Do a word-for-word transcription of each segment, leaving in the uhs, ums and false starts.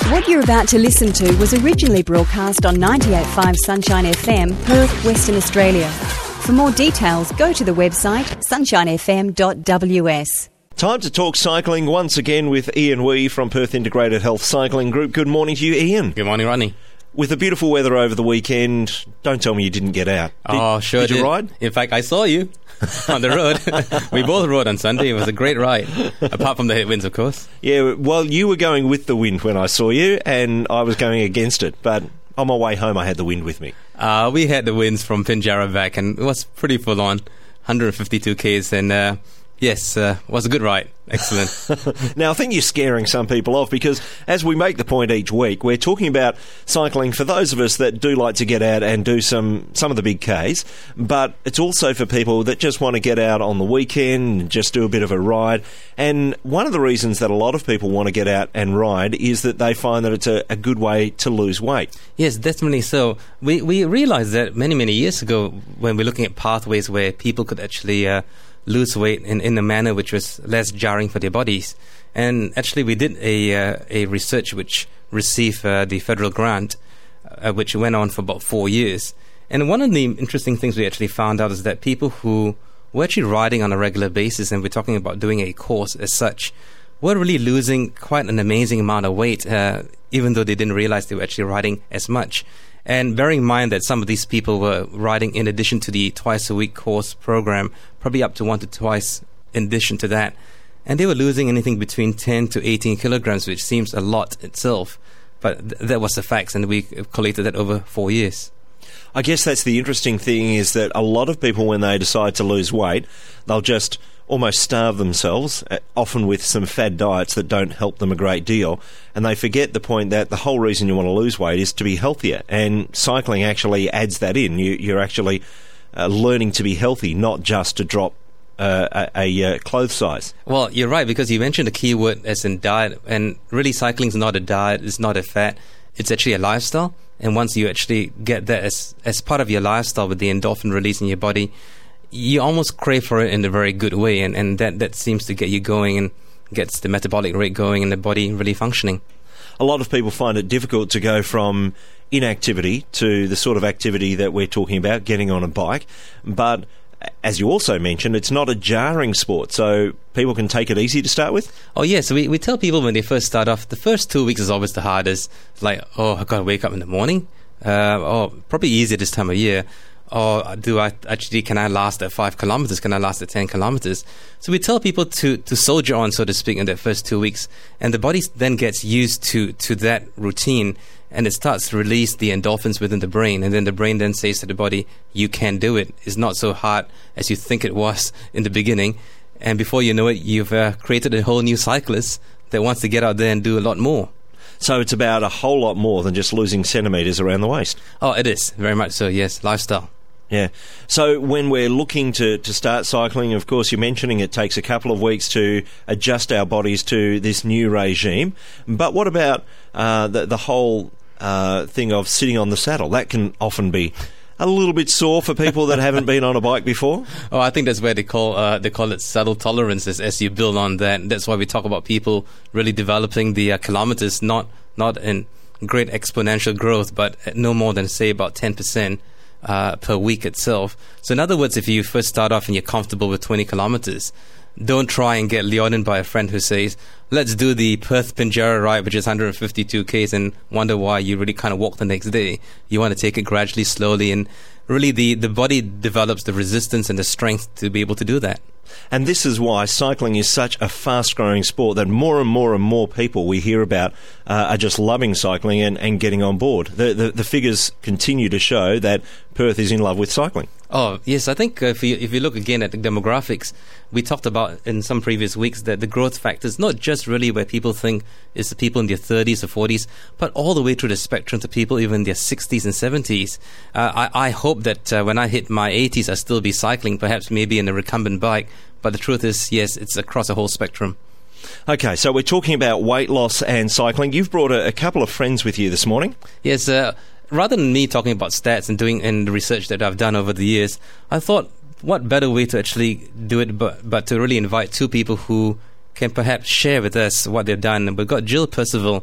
What you're about to listen to was originally broadcast on ninety-eight point five Sunshine F M, Perth, Western Australia. For more details, go to the website sunshine f m dot w s. Time to talk cycling once again with Ian Wee from Perth Integrated Health Cycling Group. Good morning to you, Ian. Good morning, Rodney. With the beautiful weather over the weekend, don't tell me you didn't get out. Did, oh, sure did. Did you ride? In fact, I saw you on the road. We both rode on Sunday. It was a great ride, apart from the headwinds, of course. Yeah, well, you were going with the wind when I saw you, and I was going against it. But on my way home, I had the wind with me. Uh, we had the winds from Pinjarra back, and it was pretty full on, one hundred fifty-two kays, and uh, yes, uh, it was a good ride. Excellent. Now, I think you're scaring some people off because, as we make the point each week, we're talking about cycling for those of us that do like to get out and do some, some of the big Ks, but it's also for people that just want to get out on the weekend and just do a bit of a ride. And one of the reasons that a lot of people want to get out and ride is that they find that it's a, a good way to lose weight. Yes, definitely so. We, we realized that many, many years ago when we're looking at pathways where people could actually Uh, lose weight in, in a manner which was less jarring for their bodies. And actually we did a uh, a research which received uh, the federal grant, uh, which went on for about four years. And one of the interesting things we actually found out is that people who were actually riding on a regular basis, and we're talking about doing a course as such, were really losing quite an amazing amount of weight, uh, even though they didn't realize they were actually riding as much. And bearing in mind that some of these people were riding in addition to the twice-a-week course program, probably up to one to twice in addition to that, and they were losing anything between ten to eighteen kilograms, which seems a lot itself, but th- that was the facts, and we collated that over four years. I guess that's the interesting thing, is that a lot of people, when they decide to lose weight, they'll just almost starve themselves, often with some fad diets that don't help them a great deal, and they forget the point that the whole reason you want to lose weight is to be healthier, and cycling actually adds that in. You, you're actually uh, learning to be healthy, not just to drop uh, a, a uh, clothes size. Well, you're right, because you mentioned a key word as in diet, and really cycling is not a diet, it's not a fad, it's actually a lifestyle. And once you actually get that as, as part of your lifestyle with the endorphin release in your body, you almost crave for it in a very good way, and, and that, that seems to get you going and gets the metabolic rate going and the body really functioning. A lot of people find it difficult to go from inactivity to the sort of activity that we're talking about, getting on a bike, but as you also mentioned, it's not a jarring sport, so people can take it easy to start with? Oh, yes. Yeah, so we, we tell people when they first start off, the first two weeks is always the hardest. It's like, oh, I've got to wake up in the morning. Uh, oh, probably easier this time of year. Or do I actually, can I last at five kilometers? Can I last at ten kilometers? So we tell people to, to soldier on, so to speak, in that first two weeks. And the body then gets used to, to that routine, and it starts to release the endorphins within the brain. And then the brain then says to the body, you can do it. It's not so hard as you think it was in the beginning. And before you know it, you've uh, created a whole new cyclist that wants to get out there and do a lot more. So it's about a whole lot more than just losing centimetres around the waist. Oh, it is. Very much so, yes. Lifestyle. Yeah. So when we're looking to, to start cycling, of course, you're mentioning it takes a couple of weeks to adjust our bodies to this new regime. But what about uh, the, the whole uh, thing of sitting on the saddle? That can often be a little bit sore for people that haven't been on a bike before. Oh, I think that's where they call uh, they call it saddle tolerance as, as you build on that. That's why we talk about people really developing the uh, kilometers, not not in great exponential growth, but no more than, say, about ten percent. Uh, per week itself. So in other words, if you first start off and you're comfortable with twenty kilometers, don't try and get lured in by a friend who says, let's do the Perth Pinjarra ride, which is one hundred fifty-two kays, and wonder why you really kind of walk the next day. You want to take it gradually, slowly, and really the, the body develops the resistance and the strength to be able to do that. And this is why cycling is such a fast-growing sport that more and more and more people we hear about uh, are just loving cycling and, and getting on board. The, the the figures continue to show that Perth is in love with cycling. Oh, yes. I think if you, if you look again at the demographics, we talked about in some previous weeks that the growth factors, not just really where people think it's the people in their thirties or forties, but all the way through the spectrum to people even in their sixties and seventies. Uh, I, I hope that uh, when I hit my eighties, I'll still be cycling, perhaps maybe in a recumbent bike. But the truth is, yes, it's across a whole spectrum. Okay, so we're talking about weight loss and cycling. You've brought a, a couple of friends with you this morning. Yes, uh, rather than me talking about stats and doing and the research that I've done over the years, I thought, what better way to actually do it but, but to really invite two people who can perhaps share with us what they've done. And we've got Jill Percival,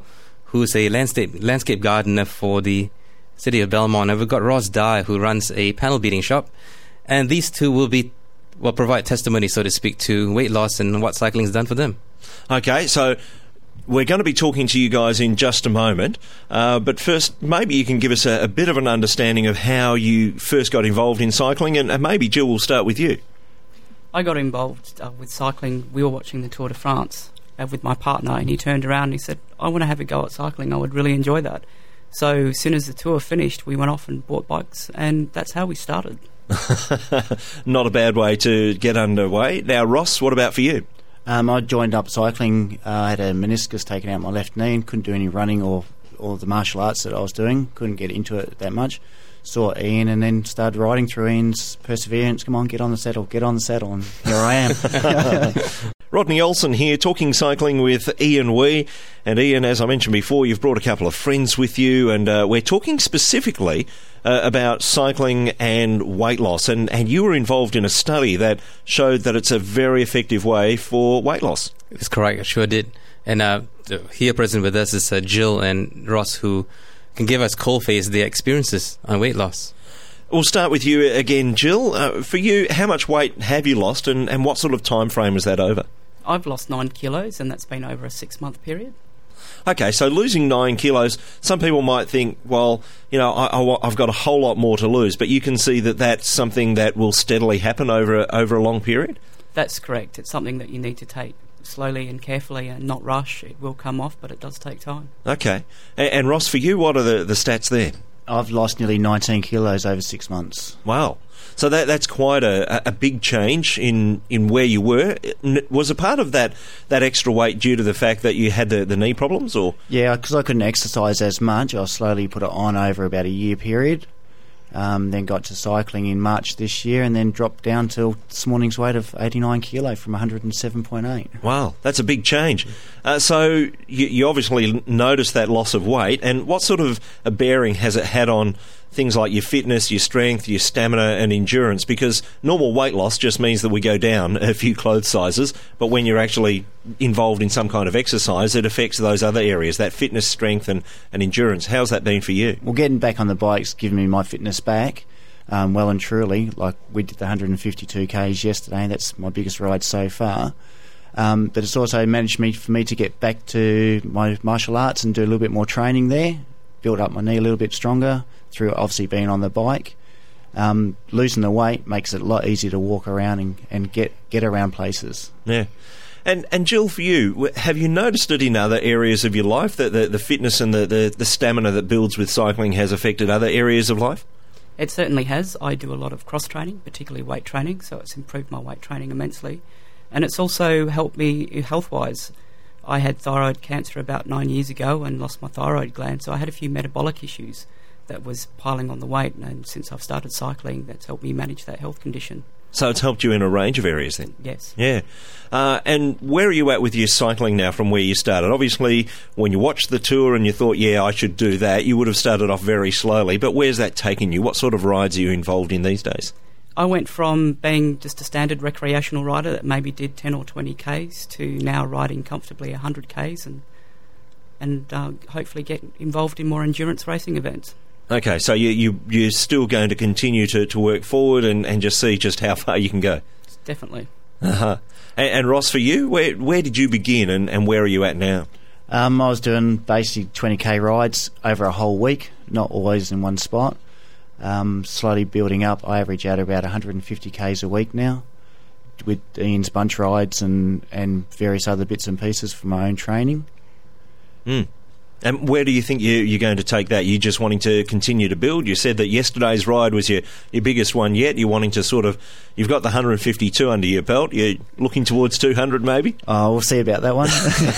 who's a landscape landscape gardener for the city of Belmont, and we've got Ross Dyer, who runs a panel beating shop, and these two will be will provide testimony, so to speak, to weight loss and what cycling's done for them. Okay, so we're going to be talking to you guys in just a moment, uh, but first, maybe you can give us a, a bit of an understanding of how you first got involved in cycling, and, and maybe Jill, will start with you. I got involved uh, with cycling. We were watching the Tour de France uh, with my partner, and he turned around and he said, I want to have a go at cycling. I would really enjoy that. So as soon as the tour finished, we went off and bought bikes, and that's how we started. Not a bad way to get underway. Now, Ross, what about for you? Um, I joined up cycling. Uh, I had a meniscus taken out my left knee and couldn't do any running or, or the martial arts that I was doing. Couldn't get into it that much. Saw Ian and then started riding through Ian's perseverance. Come on, get on the saddle, get on the saddle, and here I am. Rodney Olsen here, talking cycling with Ian Wee. And Ian, as I mentioned before, you've brought a couple of friends with you, and uh, we're talking specifically uh, about cycling and weight loss. And, and you were involved in a study that showed that it's a very effective way for weight loss. That's correct, I sure did. And uh, here present with us is uh, Jill and Ross, who can give us cold-face their experiences on weight loss. We'll start with you again, Jill. Uh, for you, how much weight have you lost, and, and what sort of time frame was that over? I've lost nine kilos, and that's been over a six-month period. Okay, so losing nine kilos, some people might think, well, you know, I, I, I've got a whole lot more to lose, but you can see that that's something that will steadily happen over a, over a long period? That's correct. It's something that you need to take slowly and carefully and not rush. It will come off, but it does take time. Okay. And, and Ross, for you, what are the, the stats there? I've lost nearly nineteen kilos over six months. Wow. So that that's quite a, a big change in, in where you were. Was a part of that, that extra weight due to the fact that you had the, the knee problems? Or Yeah, because I couldn't exercise as much. I slowly put it on over about a year period. Um, then got to cycling in March this year, and then dropped down to this morning's weight of eighty-nine kilo from one hundred seven point eight. Wow, that's a big change. Uh, so you, you obviously noticed that loss of weight, and what sort of a bearing has it had on things like your fitness, your strength, your stamina and endurance? Because normal weight loss just means that we go down a few clothes sizes, but when you're actually involved in some kind of exercise, it affects those other areas, that fitness, strength and, and endurance. How's that been for you? Well, getting back on the bike's given me my fitness back, um, well and truly. Like, we did the one hundred fifty-two kays yesterday, that's my biggest ride so far. Um, but it's also managed me for me to get back to my martial arts and do a little bit more training there, build up my knee a little bit stronger through obviously being on the bike. Um, losing the weight makes it a lot easier to walk around and, and get, get around places. Yeah. And and Jill, for you, have you noticed it in other areas of your life, that the, the fitness and the, the, the stamina that builds with cycling has affected other areas of life? It certainly has. I do a lot of cross-training, particularly weight training, so it's improved my weight training immensely. And it's also helped me health-wise. I had thyroid cancer about nine years ago and lost my thyroid gland, so I had a few metabolic issues that was piling on the weight, and since I've started cycling, that's helped me manage that health condition. So it's helped you in a range of areas then? Yes. Yeah. Uh, and where are you at with your cycling now from where you started? Obviously, when you watched the tour and you thought, yeah, I should do that, you would have started off very slowly, but where's that taken you? What sort of rides are you involved in these days? I went from being just a standard recreational rider that maybe did ten or twenty kays to now riding comfortably one hundred kays and and uh, hopefully get involved in more endurance racing events. Okay, so you, you, you're still going to continue to, to work forward and, and just see just how far you can go? Definitely. Uh-huh. And, and Ross, for you, where where did you begin and, and where are you at now? Um, I was doing basically twenty k rides over a whole week, not always in one spot. Um, slowly building up. I average out about one hundred fifty kays a week now, with Ian's bunch rides and, and various other bits and pieces for my own training. Mm. And where do you think you, you're going to take that? You just wanting to continue to build? You said that yesterday's ride was your, your biggest one yet. You're wanting to sort of, you've got the one hundred fifty-two under your belt. You're looking towards two hundred maybe? Oh, we'll see about that one.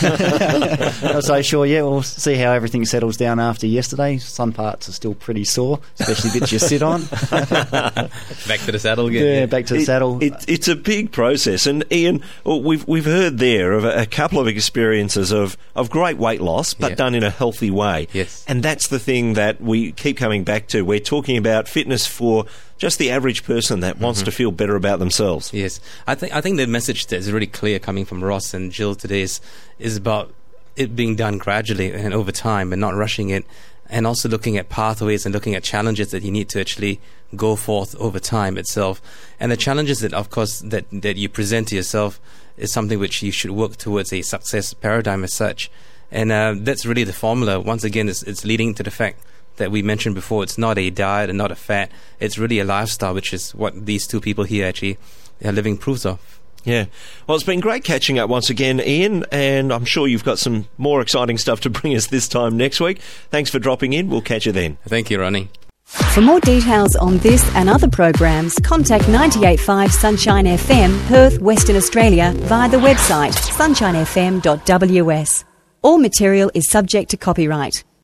Not so sure yet. We'll see how everything settles down after yesterday. Some parts are still pretty sore, especially bits you sit on. Back to the saddle again. Yeah, back to the it, saddle. It, it's a big process. And Ian, well, we've we've heard there of a, a couple of experiences of, of great weight loss, but yeah. done in a healthy way. Yes. And that's the thing that we keep coming back to. We're talking about fitness for just the average person that wants mm-hmm. to feel better about themselves. Yes. I think I think the message that is really clear coming from Ross and Jill today is, is about it being done gradually and over time and not rushing it, and also looking at pathways and looking at challenges that you need to actually go forth over time itself. And the challenges that, of course, that, that you present to yourself is something which you should work towards a success paradigm as such. And uh, that's really the formula. Once again, it's, it's leading to the fact that we mentioned before. It's not a diet and not a fad. It's really a lifestyle, which is what these two people here actually are living proofs of. Yeah. Well, it's been great catching up once again, Ian, and I'm sure you've got some more exciting stuff to bring us this time next week. Thanks for dropping in. We'll catch you then. Thank you, Ronnie. For more details on this and other programs, contact ninety-eight point five Sunshine F M, Perth, Western Australia, via the website sunshine f m dot w s. All material is subject to copyright.